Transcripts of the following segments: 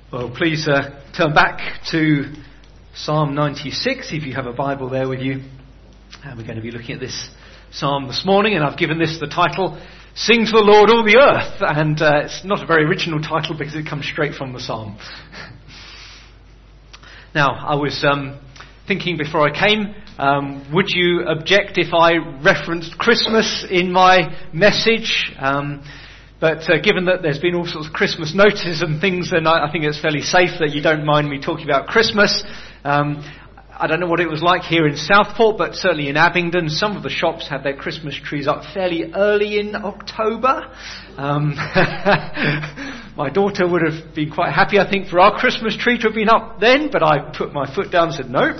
Well, please turn back to Psalm 96 if you have a Bible there with you. And we're going to be looking at this psalm this morning, and I've given this the title, Sing to the Lord All the Earth. And it's not a very original title because it comes straight from the psalm. Now, I was thinking before I came, would you object if I referenced Christmas in my message? But given that there's been all sorts of Christmas notices and things, then I think it's fairly safe that you don't mind me talking about Christmas. I don't know what it was like here in Southport, but certainly in Abingdon, some of the shops had their Christmas trees up fairly early in October. My daughter would have been quite happy, I think, for our Christmas tree to have been up then, but I put my foot down and said no.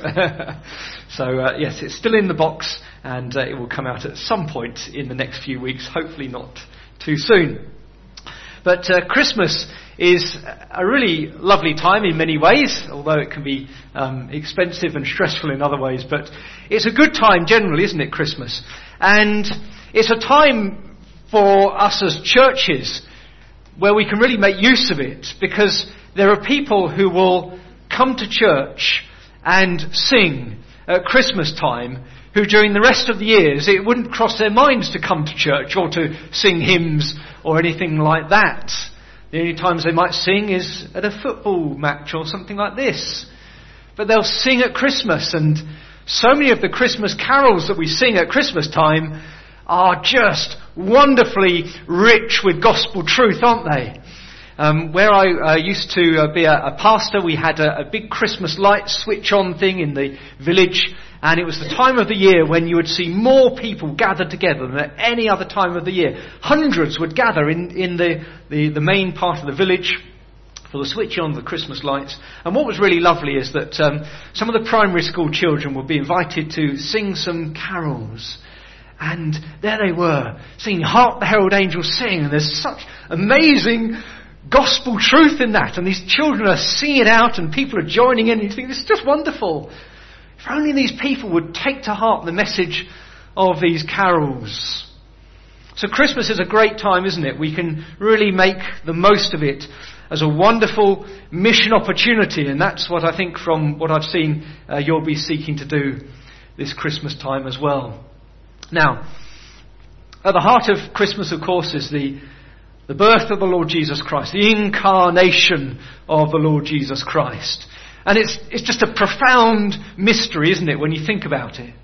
So yes, it's still in the box, and it will come out at some point in the next few weeks, hopefully not too soon. But Christmas is a really lovely time in many ways, although it can be expensive and stressful in other ways. But it's a good time generally, isn't it, Christmas? And it's a time for us as churches where we can really make use of it, because there are people who will come to church and sing at Christmas time who during the rest of the years it wouldn't cross their minds to come to church or to sing hymns or anything like that. The only times they might sing is at a football match or something like this. But they'll sing at Christmas, and so many of the Christmas carols that we sing at Christmas time are just wonderfully rich with gospel truth, aren't they? Where I used to be a pastor, we had a big Christmas light switch on thing in the village, and it was the time of the year when you would see more people gathered together than at any other time of the year. Hundreds would gather in the main part of the village for the switch on of the Christmas lights. And what was really lovely is that some of the primary school children would be invited to sing some carols. And there they were, singing Hark the Herald Angels Sing, and there's such amazing gospel truth in that, and these children are singing it out and people are joining in, and you think, this is just wonderful. If only these people would take to heart the message of these carols. So Christmas is a great time, isn't it? We can really make the most of it as a wonderful mission opportunity, and that's what I think from what I've seen you'll be seeking to do this Christmas time as well. Now, at the heart of Christmas, of course, is the birth of the Lord Jesus Christ, the incarnation of the Lord Jesus Christ. And it's just a profound mystery, isn't it, when you think about it?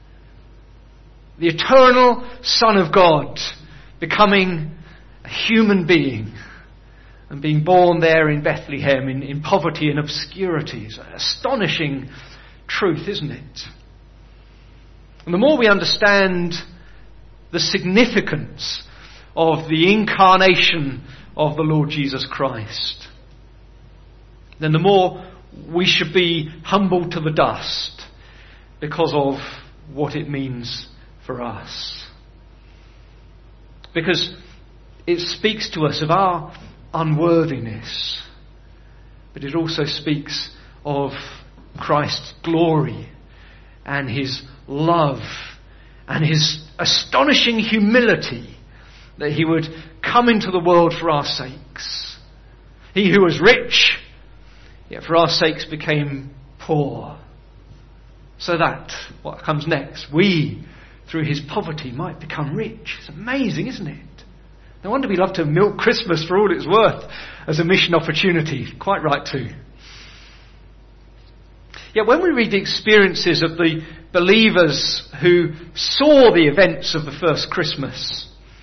The eternal Son of God becoming a human being and being born there in Bethlehem in poverty and obscurity. It's an astonishing truth, isn't it? And the more we understand the significance of the incarnation of the Lord Jesus Christ, then the more we should be humbled to the dust because of what it means for us. Because it speaks to us of our unworthiness, but it also speaks of Christ's glory and his love and his astonishing humility, that he would come into the world for our sakes. He who was rich, yet for our sakes became poor, so that, what comes next, we, through his poverty, might become rich. It's amazing, isn't it? No wonder we love to milk Christmas for all it's worth as a mission opportunity. Quite right too. Yet when we read the experiences of the believers who saw the events of the first Christmas,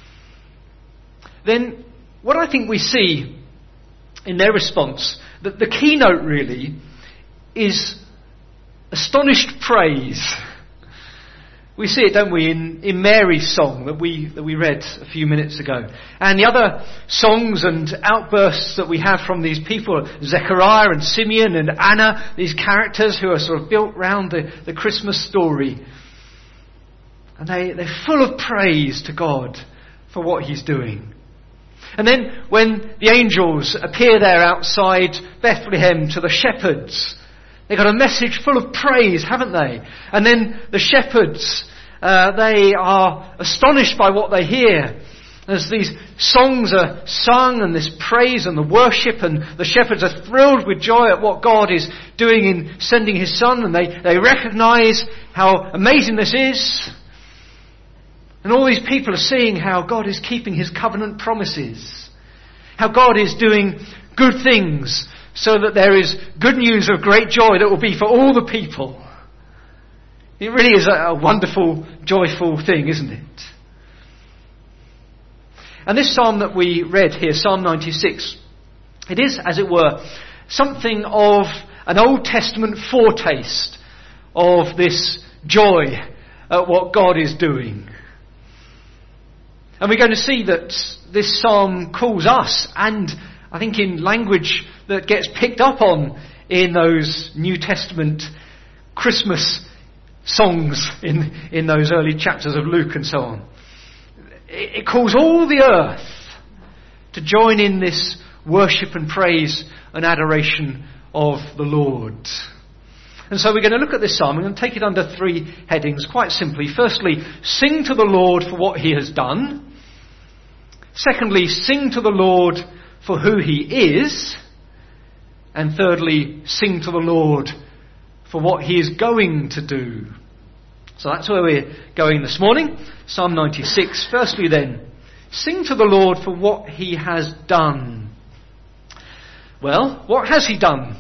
then what I think we see in their response, that the keynote really is astonished praise. We see it, don't we, in Mary's song that we read a few minutes ago. And the other songs and outbursts that we have from these people, Zechariah and Simeon and Anna, these characters who are sort of built round the Christmas story. And they're full of praise to God for what he's doing. And then when the angels appear there outside Bethlehem to the shepherds, they've got a message full of praise, haven't they? And then the shepherds, they are astonished by what they hear. As these songs are sung and this praise and the worship, and the shepherds are thrilled with joy at what God is doing in sending his Son, and they recognise how amazing this is. And all these people are seeing how God is keeping his covenant promises, how God is doing good things so that there is good news of great joy that will be for all the people. It really is a wonderful, joyful thing, isn't it? And this psalm that we read here, Psalm 96, it is, as it were, something of an Old Testament foretaste of this joy at what God is doing. And we're going to see that this psalm calls us, and I think in language that gets picked up on in those New Testament Christmas songs in those early chapters of Luke and so on. It calls all the earth to join in this worship and praise and adoration of the Lord. And so we're going to look at this psalm. We're going to take it under 3 headings, quite simply. Firstly, sing to the Lord for what he has done. Secondly, sing to the Lord for who he is. And thirdly, sing to the Lord for what he is going to do. So that's where we're going this morning. Psalm 96. Firstly then, sing to the Lord for what he has done. Well, what has he done?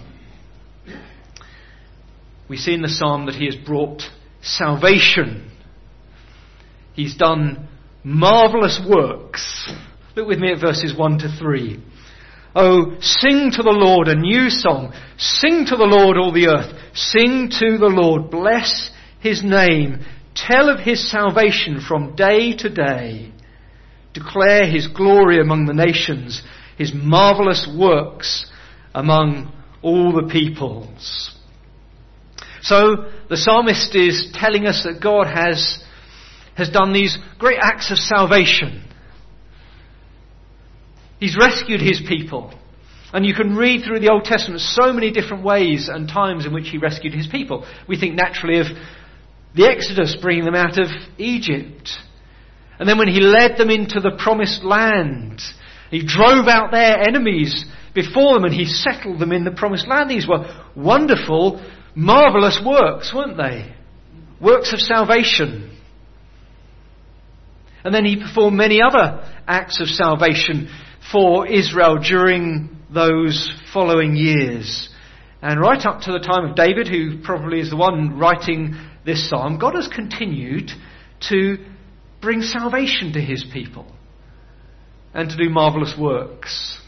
We see in the psalm that he has brought salvation. He's done marvellous works. Look with me at verses 1 to 3. Oh, sing to the Lord a new song. Sing to the Lord all the earth. Sing to the Lord. Bless his name. Tell of his salvation from day to day. Declare his glory among the nations, his marvellous works among all the peoples. So the psalmist is telling us that God has done these great acts of salvation. He's rescued his people. And you can read through the Old Testament so many different ways and times in which he rescued his people. We think naturally of the Exodus, bringing them out of Egypt. And then when he led them into the promised land, he drove out their enemies before them and he settled them in the promised land. These were wonderful, marvellous works, weren't they? Works of salvation. And then he performed many other acts of salvation for Israel during those following years. And right up to the time of David, who probably is the one writing this psalm, God has continued to bring salvation to his people and to do marvellous works.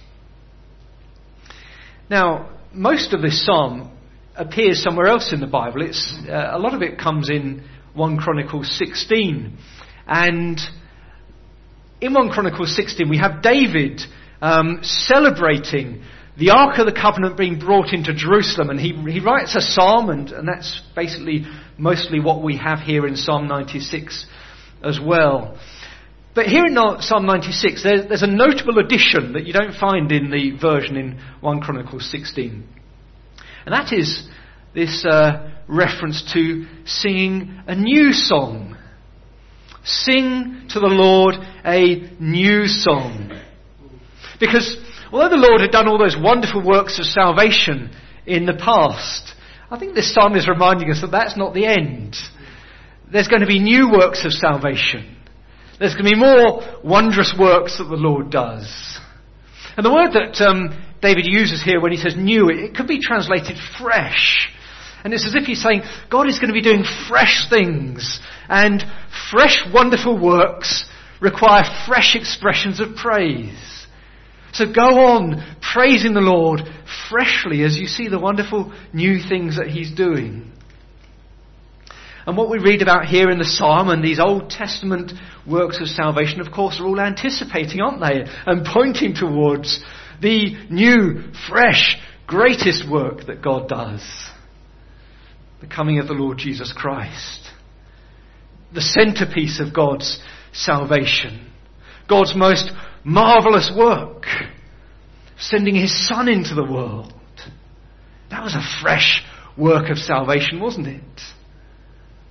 Now, most of this psalm appears somewhere else in the Bible. A lot of it comes in 1 Chronicles 16. And in 1 Chronicles 16 we have David celebrating the Ark of the Covenant being brought into Jerusalem, and he writes a psalm, and that's basically mostly what we have here in Psalm 96 as well. But here in Psalm 96 there's a notable addition that you don't find in the version in 1 Chronicles 16. And that is this reference to singing a new song. Sing to the Lord a new song. Because although the Lord had done all those wonderful works of salvation in the past, I think this psalm is reminding us that that's not the end. There's going to be new works of salvation. There's going to be more wondrous works that the Lord does. And the word that David uses here when he says new, it could be translated fresh. And it's as if he's saying God is going to be doing fresh things, and fresh wonderful works require fresh expressions of praise. So go on praising the Lord freshly as you see the wonderful new things that he's doing. And what we read about here in the psalm and these Old Testament works of salvation, of course, are all anticipating, aren't they? And pointing towards the new, fresh, greatest work that God does. The coming of the Lord Jesus Christ. The centerpiece of God's salvation. God's most marvellous work. Sending his Son into the world. That was a fresh work of salvation, wasn't it?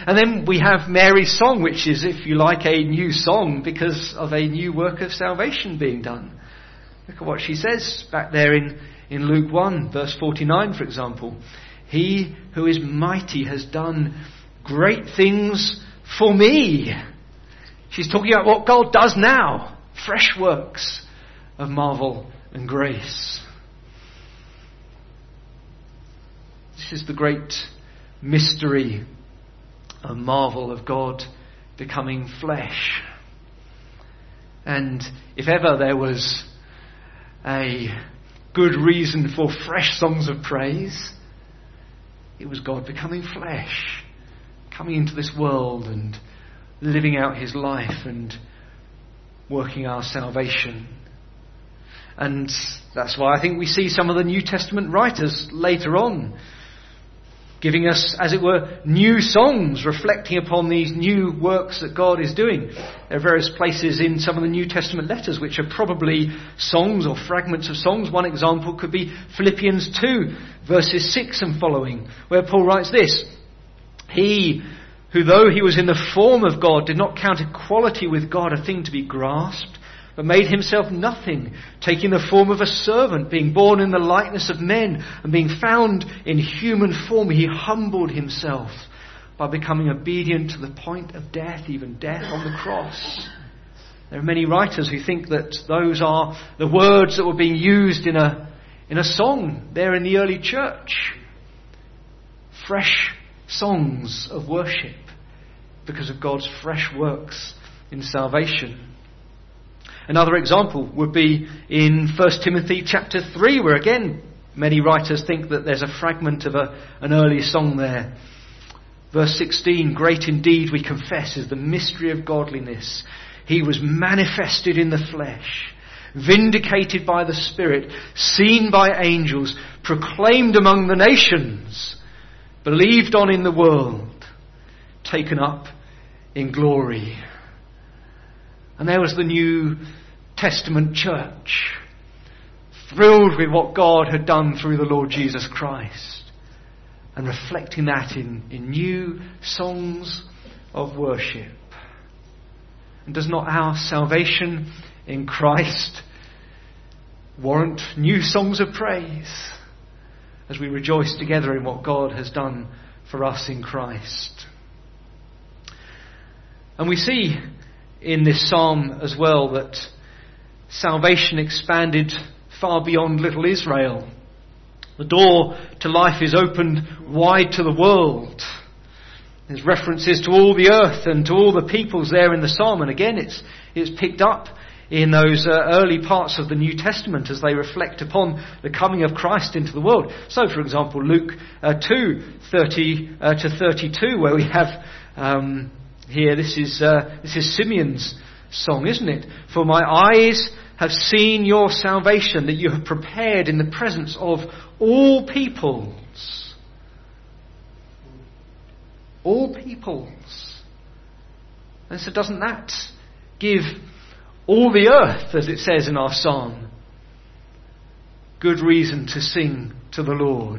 And then we have Mary's song, which is, if you like, a new song because of a new work of salvation being done. Look at what she says back there in Luke 1, verse 49, for example. He who is mighty has done great things for me. She's talking about what God does now. Fresh works of marvel and grace. This is the great mystery and marvel of God becoming flesh. And if ever there was a good reason for fresh songs of praise, it was God becoming flesh, coming into this world and living out his life and working our salvation. And that's why I think we see some of the New Testament writers later on giving us, as it were, new songs reflecting upon these new works that God is doing. There are various places in some of the New Testament letters which are probably songs or fragments of songs. One example could be Philippians 2, verses 6 and following, where Paul writes this: He who, though he was in the form of God, did not count equality with God a thing to be grasped, but made himself nothing, taking the form of a servant, being born in the likeness of men, and being found in human form, he humbled himself by becoming obedient to the point of death, even death on the cross. There are many writers who think that those are the words that were being used in a song there in the early church. Fresh songs of worship because of God's fresh works in salvation. Another example would be in 1 Timothy chapter 3, where again many writers think that there's a fragment of an early song there. Verse 16, great indeed, we confess, is the mystery of godliness. He was manifested in the flesh, vindicated by the Spirit, seen by angels, proclaimed among the nations, believed on in the world, taken up in glory. And there was the New Testament church, thrilled with what God had done through the Lord Jesus Christ, and reflecting that in new songs of worship. And does not our salvation in Christ warrant new songs of praise as we rejoice together in what God has done for us in Christ? And we see in this psalm as well that salvation expanded far beyond little Israel. The door to life is opened wide to the world. There's references to all the earth and to all the peoples there in the psalm, and again it's picked up in those early parts of the New Testament as they reflect upon the coming of Christ into the world. So, for example, Luke 2:30 to 32, where we have here, this is Simeon's song, isn't it? For my eyes have seen your salvation, that you have prepared in the presence of all peoples. All peoples. And so doesn't that give all the earth, as it says in our psalm, good reason to sing to the Lord?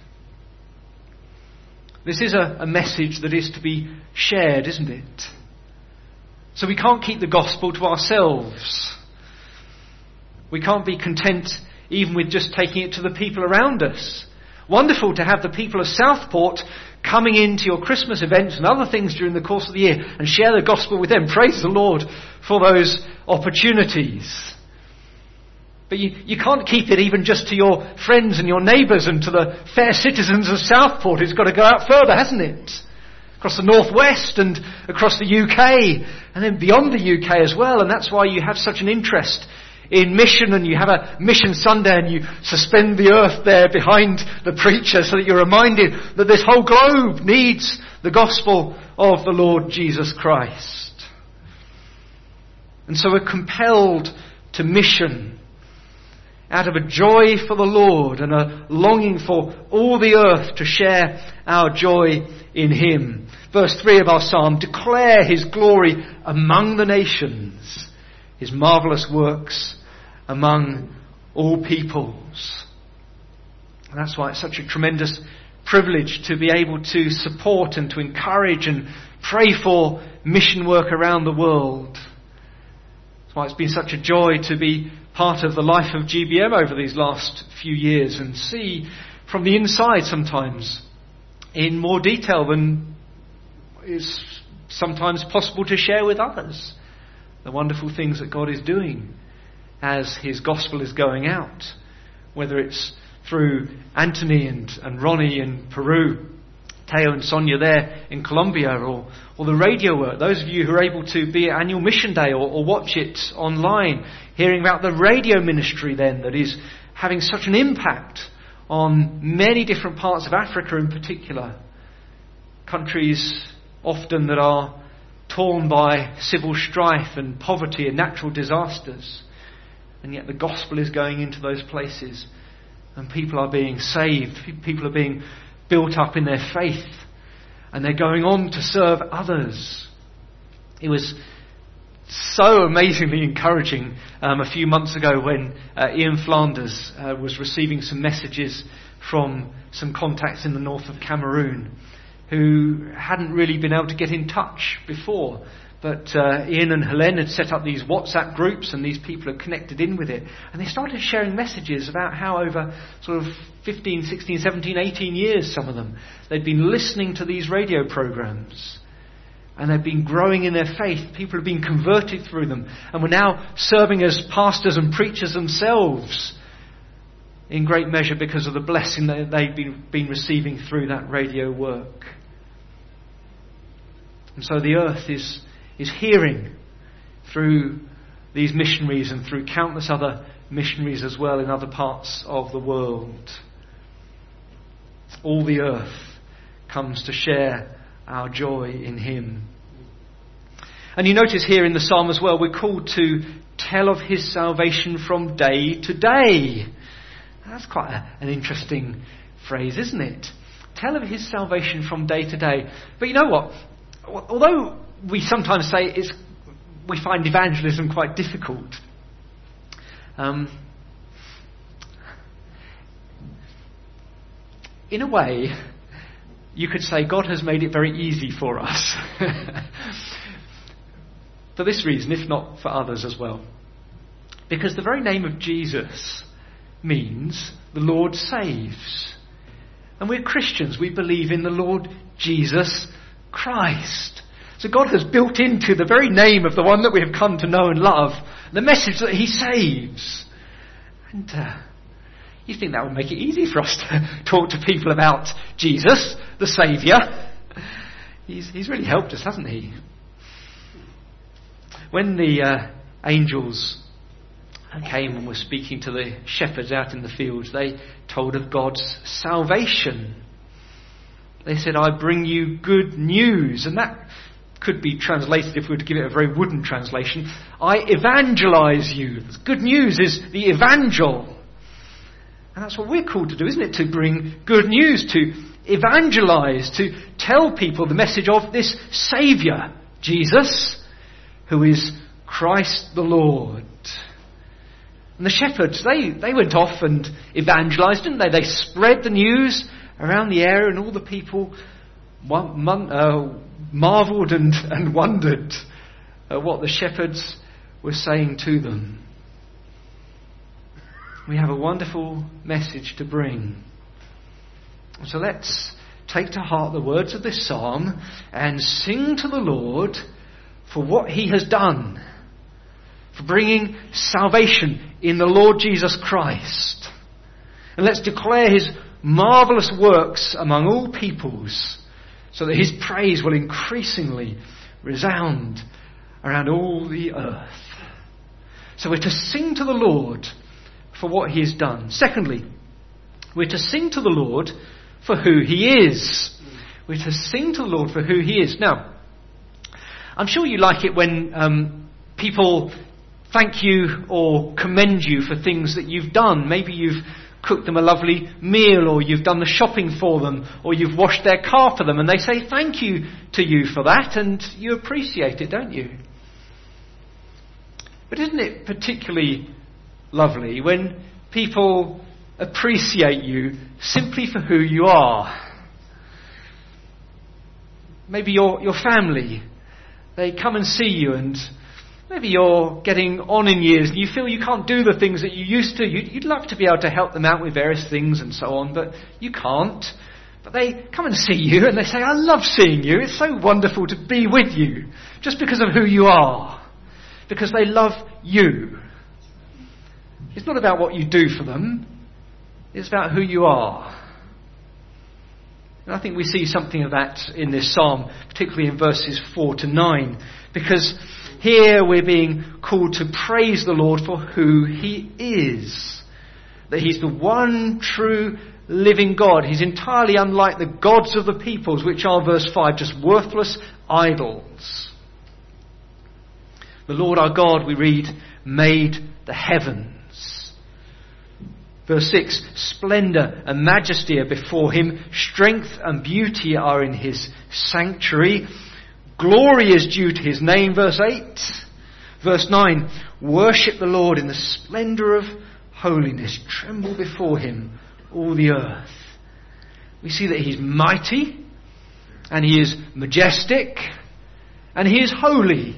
This is a message that is to be shared, isn't it? So we can't keep the gospel to ourselves. We can't be content even with just taking it to the people around us. Wonderful to have the people of Southport coming into your Christmas events and other things during the course of the year and share the gospel with them. Praise the Lord for those opportunities. But you can't keep it even just to your friends and your neighbours and to the fair citizens of Southport. It's got to go out further, hasn't it? Across the northwest and across the UK and then beyond the UK as well. And that's why you have such an interest in mission, and you have a Mission Sunday and you suspend the earth there behind the preacher so that you're reminded that this whole globe needs the gospel of the Lord Jesus Christ. And so we're compelled to mission out of a joy for the Lord and a longing for all the earth to share our joy in Him. Verse 3 of our psalm, declare His glory among the nations, His marvellous works among all peoples. And that's why it's such a tremendous privilege to be able to support and to encourage and pray for mission work around the world. That's why it's been such a joy to be part of the life of GBM over these last few years and see from the inside sometimes in more detail than is sometimes possible to share with others the wonderful things that God is doing as His gospel is going out, whether it's through Anthony and Ronnie in Peru, Teo and Sonia there in Colombia, or the radio work. Those of you who are able to be at Annual Mission Day or watch it online, hearing about the radio ministry then that is having such an impact on many different parts of Africa in particular. Countries often that are torn by civil strife and poverty and natural disasters. And yet the gospel is going into those places and people are being saved. People are being built up in their faith and they're going on to serve others. It was so amazingly encouraging a few months ago when Ian Flanders was receiving some messages from some contacts in the north of Cameroon who hadn't really been able to get in touch before. But Ian and Helene had set up these WhatsApp groups and these people are connected in with it. And they started sharing messages about how over sort of 15, 16, 17, 18 years, some of them, they'd been listening to these radio programs. And they've been growing in their faith. People have been converted through them. And were now serving as pastors and preachers themselves in great measure because of the blessing that they've been receiving through that radio work. And so the earth is hearing through these missionaries and through countless other missionaries as well in other parts of the world. All the earth comes to share our joy in Him. And you notice here in the psalm as well, we're called to tell of His salvation from day to day. That's quite an interesting phrase, isn't it? Tell of His salvation from day to day. But you know what? Although we sometimes say we find evangelism quite difficult, in a way, you could say God has made it very easy for us. For this reason, if not for others as well. Because the very name of Jesus means the Lord saves. And we're Christians. We believe in the Lord Jesus Christ. So God has built into the very name of the one that we have come to know and love the message that He saves. And you think that would make it easy for us to talk to people about Jesus, the Saviour. He's really helped us, hasn't He? When the angels came and were speaking to the shepherds out in the fields, they told of God's salvation. They said, I bring you good news. And that could be translated, if we were to give it a very wooden translation, I evangelize you. Good news is the evangel. And that's what we're called to do, isn't it? To bring good news, to evangelize, to tell people the message of this Saviour, Jesus, who is Christ the Lord. And the shepherds, they went off and evangelized, didn't they? They spread the news around the area, and all the people marvelled and wondered at what the shepherds were saying to them. We have a wonderful message to bring. So let's take to heart the words of this psalm and sing to the Lord for what He has done, for bringing salvation in the Lord Jesus Christ. And let's declare His marvellous works among all peoples, so that His praise will increasingly resound around all the earth. So we're to sing to the Lord for what He has done. Secondly, we're to sing to the Lord for who He is. We're to sing to the Lord for who He is. Now, I'm sure you like it when people thank you or commend you for things that you've done. Maybe you've cooked them a lovely meal, or you've done the shopping for them, or you've washed their car for them, and they say thank you to you for that, and you appreciate it, don't you? But isn't it particularly lovely when people appreciate you simply for who you are? maybe your family. They come and see you, and maybe you're getting on in years and you feel you can't do the things that you used to. You'd love to be able to help them out with various things and so on, but you can't. But they come and see you and they say, I love seeing you. It's so wonderful to be with you, just because of who you are, because they love you. It's not about what you do for them. It's about who you are. And I think we see something of that in this psalm, particularly in verses 4 to 9, because here we're being called to praise the Lord for who he is. That he's the one true living God. He's entirely unlike the gods of the peoples, which are, verse 5, just worthless idols. The Lord our God, we read, made the heavens. Verse 6, splendour and majesty are before him. Strength and beauty are in his sanctuary. Glory is due to his name. Verse 8. Verse 9, worship the Lord in the splendour of holiness. Tremble before him, all the earth. We see that he's mighty, and he is majestic, and he is holy.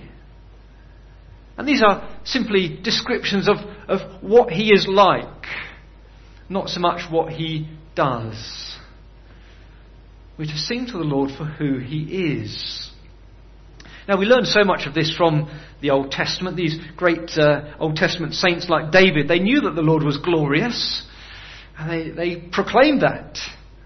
And these are simply descriptions of what he is like, not so much what he does. We're to sing to the Lord for who he is. Now, we learn so much of this from the Old Testament. These great Old Testament saints like David, they knew that the Lord was glorious, and they proclaimed that.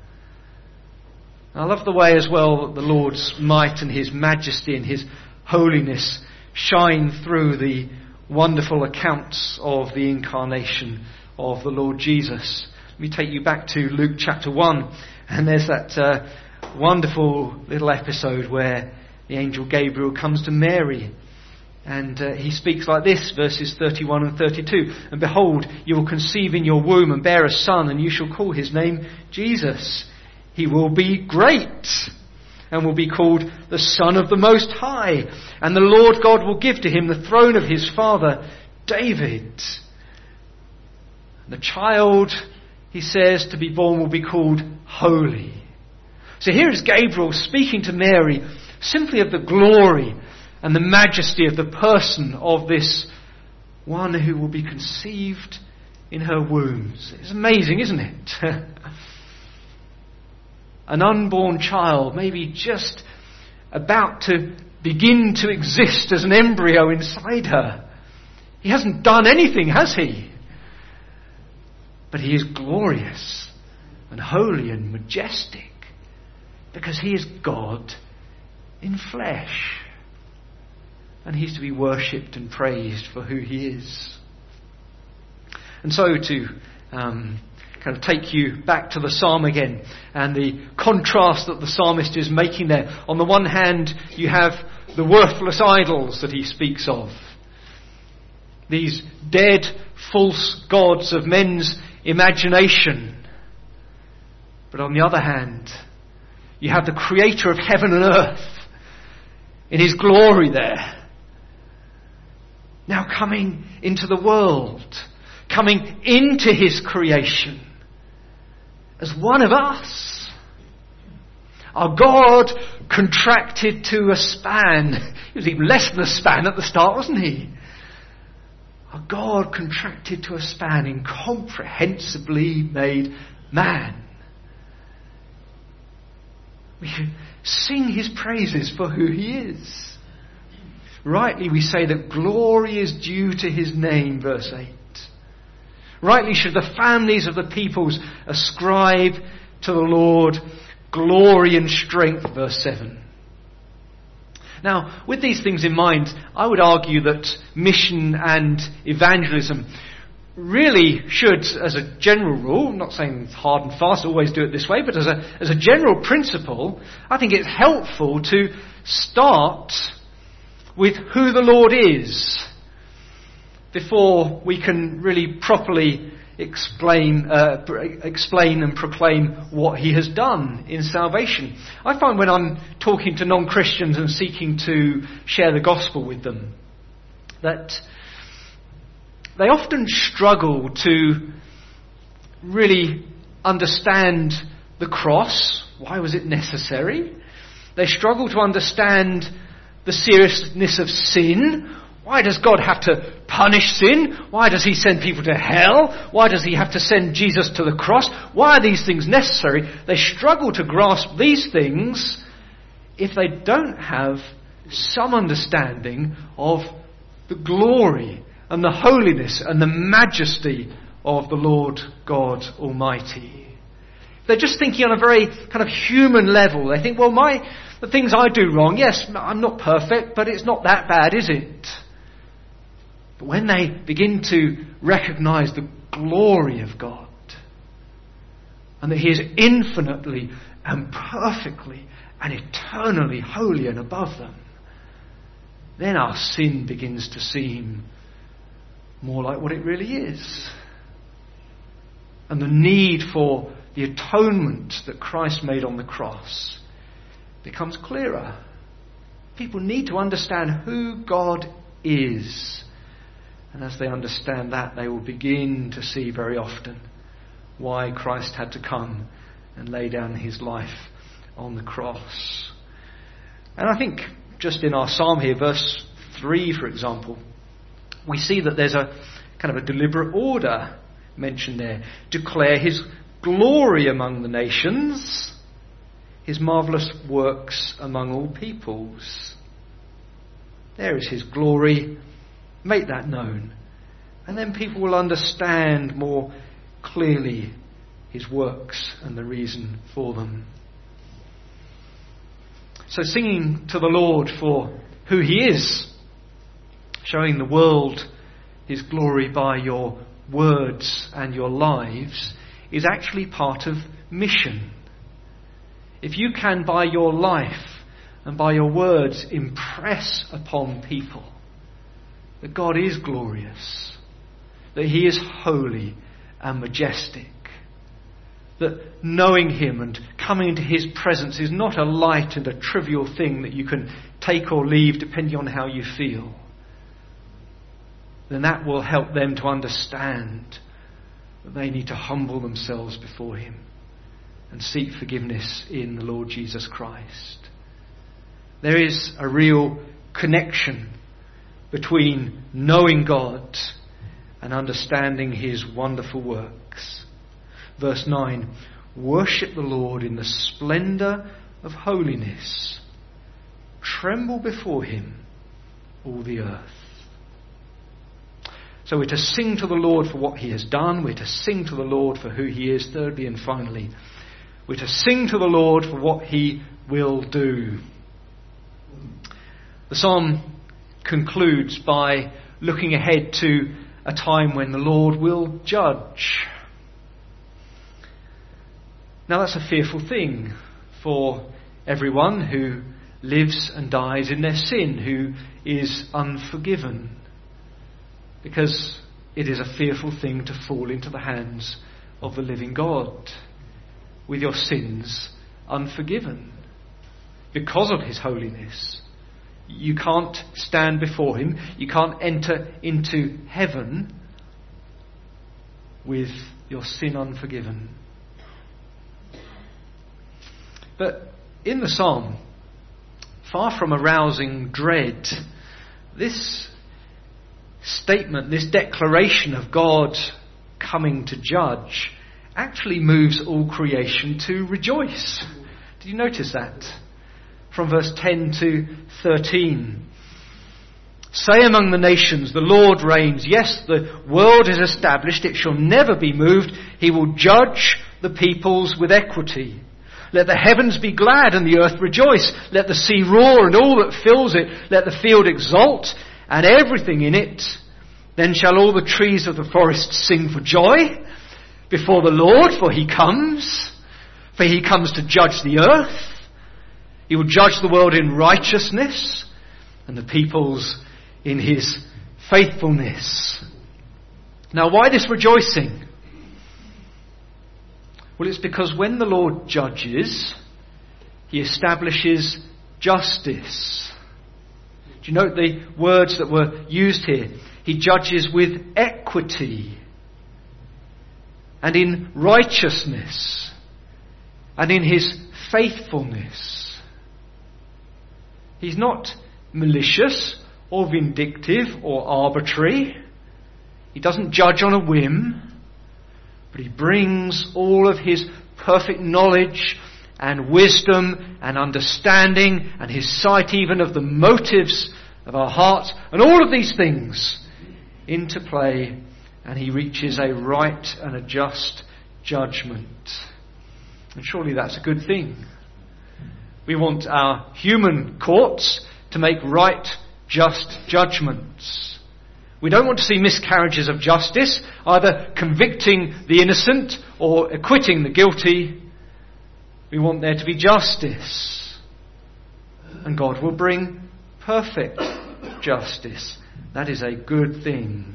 And I love the way as well that the Lord's might and his majesty and his holiness shine through the wonderful accounts of the incarnation of the Lord Jesus. Let me take you back to Luke chapter 1, and there's that wonderful little episode where the angel Gabriel comes to Mary, and he speaks like this, verses 31 and 32. And behold, you will conceive in your womb and bear a son, and you shall call his name Jesus. He will be great, and will be called the Son of the Most High. And the Lord God will give to him the throne of his father David. The child, he says, to be born will be called Holy. So here is Gabriel speaking to Mary simply of the glory and the majesty of the person of this one who will be conceived in her wombs. It's amazing, isn't it? An unborn child, maybe just about to begin to exist as an embryo inside her. He hasn't done anything, has he? But he is glorious and holy and majestic because he is God in flesh. And he's to be worshipped and praised for who he is. And so to kind of take you back to the psalm again and the contrast that the psalmist is making there. On the one hand, you have the worthless idols that he speaks of. These dead, false gods of men's imagination. But on the other hand, you have the creator of heaven and earth in his glory there. Now coming into the world, coming into his creation as one of us. Our God contracted to a span. He was even less than a span at the start, wasn't he? Our God contracted to a span, incomprehensibly made man. We can sing his praises for who he is. Rightly we say that glory is due to his name, verse 8. Rightly should the families of the peoples ascribe to the Lord glory and strength, verse 7. Now, with these things in mind, I would argue that mission and evangelism really should, as a general rule, I'm not saying it's hard and fast, always do it this way, but as a general principle, I think it's helpful to start with who the Lord is before we can really properly explain and proclaim what he has done in salvation. I find when I'm talking to non-Christians and seeking to share the gospel with them, that they often struggle to really understand the cross. Why was it necessary? They struggle to understand the seriousness of sin. Why does God have to punish sin? Why does he send people to hell? Why does he have to send Jesus to the cross? Why are these things necessary? They struggle to grasp these things if they don't have some understanding of the glory and the holiness and the majesty of the Lord God Almighty. They're just thinking on a very kind of human level. They think, well, the things I do wrong, yes, I'm not perfect, but it's not that bad, is it? But when they begin to recognise the glory of God, and that he is infinitely and perfectly and eternally holy and above them, then our sin begins to seem more like what it really is. And the need for the atonement that Christ made on the cross becomes clearer. People need to understand who God is. And as they understand that, they will begin to see very often why Christ had to come and lay down his life on the cross. And I think just in our psalm here, verse 3, for example, we see that there's a kind of a deliberate order mentioned there. Declare his glory among the nations, his marvellous works among all peoples. There is his glory. Make that known. And then people will understand more clearly his works and the reason for them. So singing to the Lord for who he is, showing the world his glory by your words and your lives, is actually part of mission. If you can, by your life and by your words, impress upon people that God is glorious, that he is holy and majestic, that knowing him and coming into his presence is not a light and a trivial thing that you can take or leave depending on how you feel, then that will help them to understand that they need to humble themselves before him and seek forgiveness in the Lord Jesus Christ. There is a real connection between knowing God and understanding his wonderful works. Verse 9, worship the Lord in the splendour of holiness. Tremble before him, all the earth. So we're to sing to the Lord for what he has done. We're to sing to the Lord for who he is. Thirdly and finally, we're to sing to the Lord for what he will do. The psalm concludes by looking ahead to a time when the Lord will judge. Now that's a fearful thing for everyone who lives and dies in their sin, who is unforgiven. Because it is a fearful thing to fall into the hands of the living God with your sins unforgiven. Because of his holiness, you can't stand before him. You can't enter into heaven with your sin unforgiven. But in the psalm, far from arousing dread, this statement, this declaration of God coming to judge, actually moves all creation to rejoice. Did you notice that? From verse 10 to 13. Say among the nations, the Lord reigns. Yes, the world is established. It shall never be moved. He will judge the peoples with equity. Let the heavens be glad and the earth rejoice. Let the sea roar and all that fills it. Let the field exult and everything in it. Then shall all the trees of the forest sing for joy before the Lord, for he comes to judge the earth. He will judge the world in righteousness and the peoples in his faithfulness. Now, why this rejoicing? Well, it's because when the Lord judges, he establishes justice. Do you note the words that were used here? He judges with equity and in righteousness and in his faithfulness. He's not malicious or vindictive or arbitrary. He doesn't judge on a whim, but he brings all of his perfect knowledge and wisdom and understanding and his sight even of the motives of our hearts and all of these things into play, and he reaches a right and a just judgment. And surely that's a good thing. We want our human courts to make right, just judgments. We don't want to see miscarriages of justice, either convicting the innocent or acquitting the guilty. We want there to be justice. And God will bring perfect justice. That is a good thing.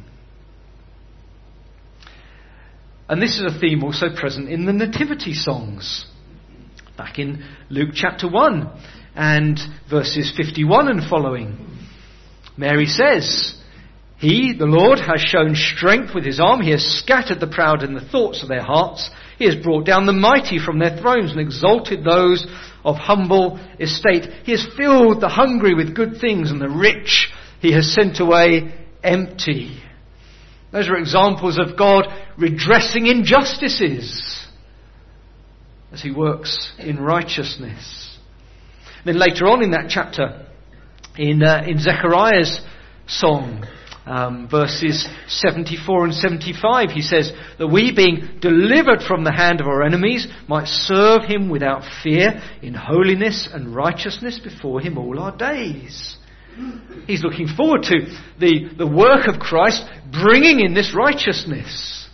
And this is a theme also present in the nativity songs. Back in Luke chapter 1 and verses 51 and following, Mary says, "He, the Lord, has shown strength with his arm. He has scattered the proud in the thoughts of their hearts. He has brought down the mighty from their thrones and exalted those of humble estate. He has filled the hungry with good things, and the rich he has sent away empty." Those are examples of God redressing injustices as he works in righteousness. Then later on in that chapter, in Zechariah's song, verses 74 and 75, he says that we, being delivered from the hand of our enemies, might serve him without fear in holiness and righteousness before him all our days. He's looking forward to the work of Christ bringing in this righteousness.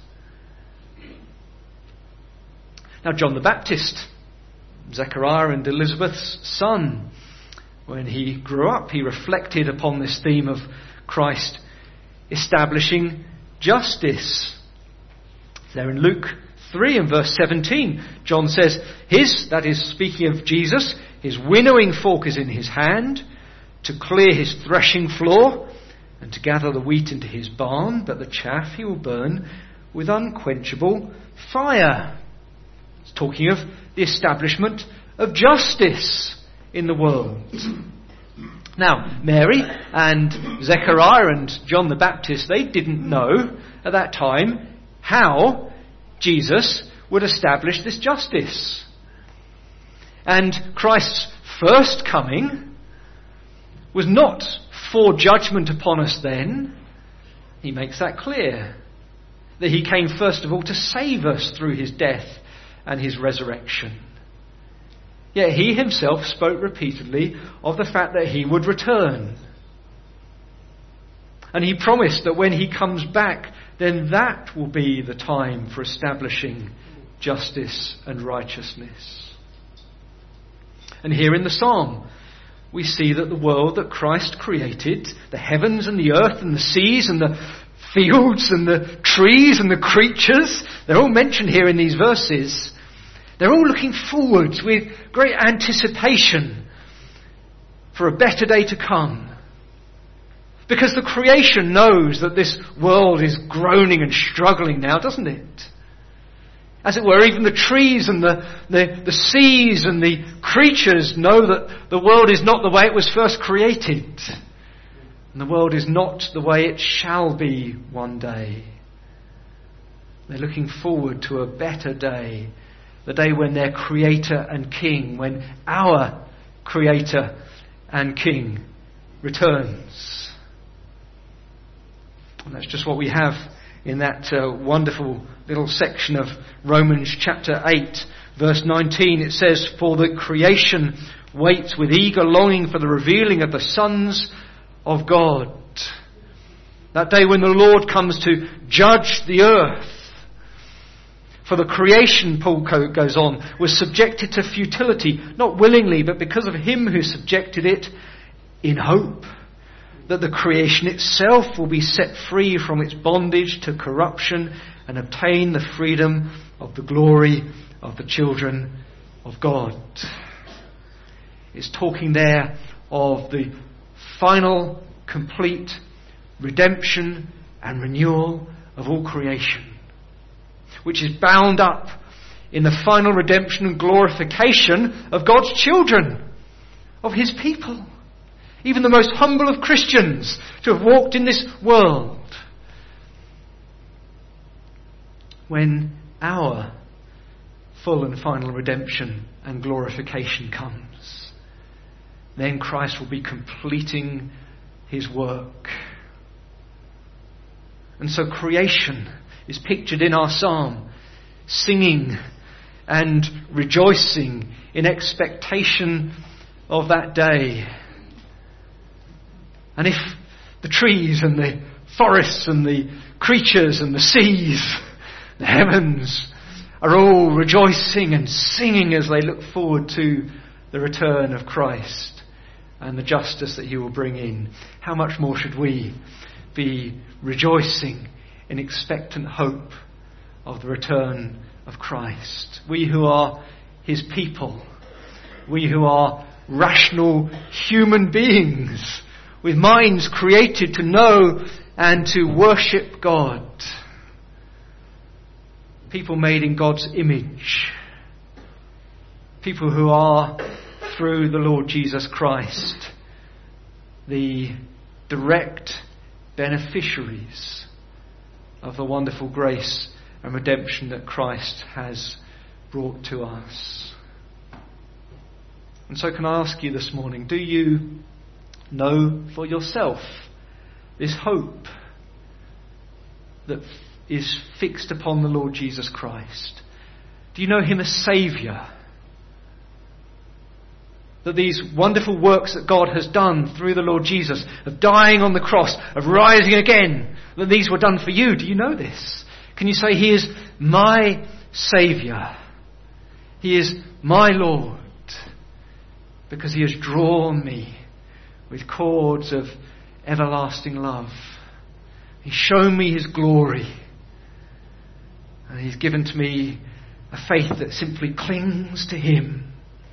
Now, John the Baptist, Zechariah and Elizabeth's son, when he grew up, he reflected upon this theme of Christ establishing justice. There in Luke 3 and verse 17, John says, that is speaking of Jesus, his winnowing fork is in his hand, to clear his threshing floor and to gather the wheat into his barn, but the chaff he will burn with unquenchable fire. It's talking of the establishment of justice in the world. Now, Mary and Zechariah and John the Baptist, they didn't know at that time how Jesus would establish this justice. And Christ's first coming was not for judgment upon us then. He makes that clear. That he came first of all to save us through his death and his resurrection. Yet he himself spoke repeatedly of the fact that he would return. And he promised that when he comes back, then that will be the time for establishing justice and righteousness. And here in the psalm, we see that the world that Christ created, the heavens and the earth and the seas and the fields and the trees and the creatures, they're all mentioned here in these verses. They're all looking forwards with great anticipation for a better day to come. Because the creation knows that this world is groaning and struggling now, doesn't it? As it were, even the trees and the seas and the creatures know that the world is not the way it was first created. And the world is not the way it shall be one day. They're looking forward to a better day. The day when their Creator and King, when our Creator and King returns. And that's just what we have in that wonderful little section of Romans chapter 8, verse 19. It says, "For the creation waits with eager longing for the revealing of the sons of God." That day when the Lord comes to judge the earth. For the creation, Paul goes on, was subjected to futility, not willingly, but because of him who subjected it, in hope that the creation itself will be set free from its bondage to corruption and obtain the freedom of the glory of the children of God. It's talking there of the final, complete redemption and renewal of all creation, which is bound up in the final redemption and glorification of God's children, of his people. even the most humble of Christians, to have walked in this world. When our full and final redemption and glorification comes, then Christ will be completing his work. And so creation is pictured in our psalm, singing and rejoicing in expectation of that day. And if the trees and the forests and the creatures and the seas, the heavens, are all rejoicing and singing as they look forward to the return of Christ and the justice that he will bring in, how much more should we be rejoicing in expectant hope of the return of Christ? We who are his people, we who are rational human beings with minds created to know and to worship God. People made in God's image. People who are, through the Lord Jesus Christ, the direct beneficiaries of the wonderful grace and redemption that Christ has brought to us. And so can I ask you this morning, do you know for yourself this hope that is fixed upon the Lord Jesus Christ? Do you know him as Saviour? That these wonderful works that God has done through the Lord Jesus, of dying on the cross, of rising again, that these were done for you. Do you know this? Can you say, he is my Saviour? He is my Lord, because he has drawn me with cords of everlasting love. He's shown me his glory. And he's given to me a faith that simply clings to him.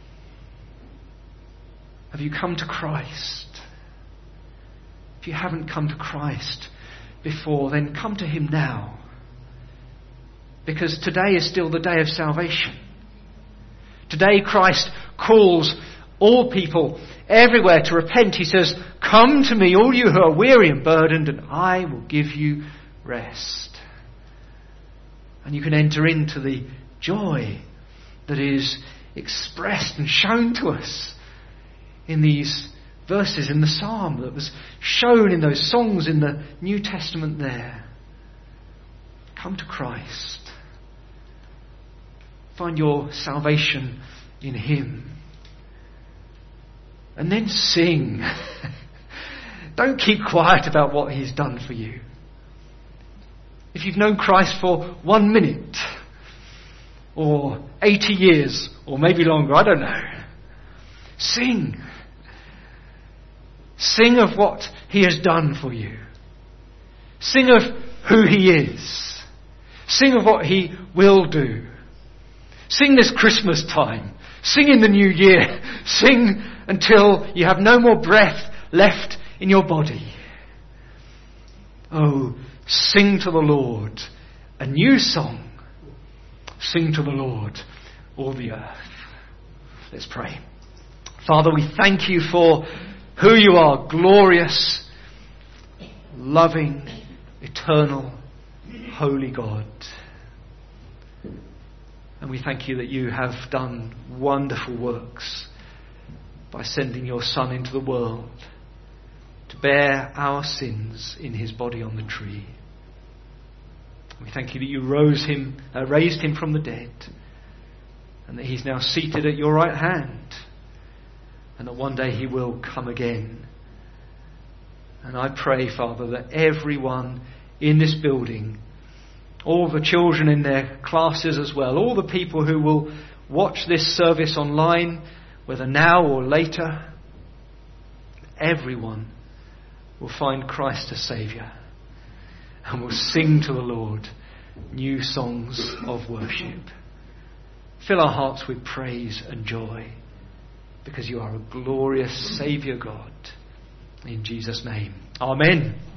Have you come to Christ? If you haven't come to Christ before, then come to him now. Because today is still the day of salvation. Today Christ calls all people everywhere to repent. He says, "Come to me, all you who are weary and burdened, and I will give you rest." And you can enter into the joy that is expressed and shown to us in these verses in the psalm, that was shown in those songs in the New Testament there. Come to Christ. Find your salvation in him. And then sing. Don't keep quiet about what he's done for you. If you've known Christ for 1 minute, or 80 years, or maybe longer, I don't know, sing. Sing of what he has done for you. Sing of who he is. Sing of what he will do. Sing this Christmas time. Sing in the new year. Sing until you have no more breath left in your body. Oh, sing to the Lord a new song. Sing to the Lord, all the earth. Let's pray. Father, we thank you for who you are, glorious, loving, eternal, holy God. And we thank you that you have done wonderful works by sending your Son into the world to bear our sins in his body on the tree. We thank you that you raised him from the dead, and that he's now seated at your right hand, and that one day he will come again. And I pray, Father, that everyone in this building, all the children in their classes as well, all the people who will watch this service online, whether now or later, everyone will find Christ as Saviour and will sing to the Lord new songs of worship. Fill our hearts with praise and joy, because you are a glorious Saviour God. In Jesus' name. Amen.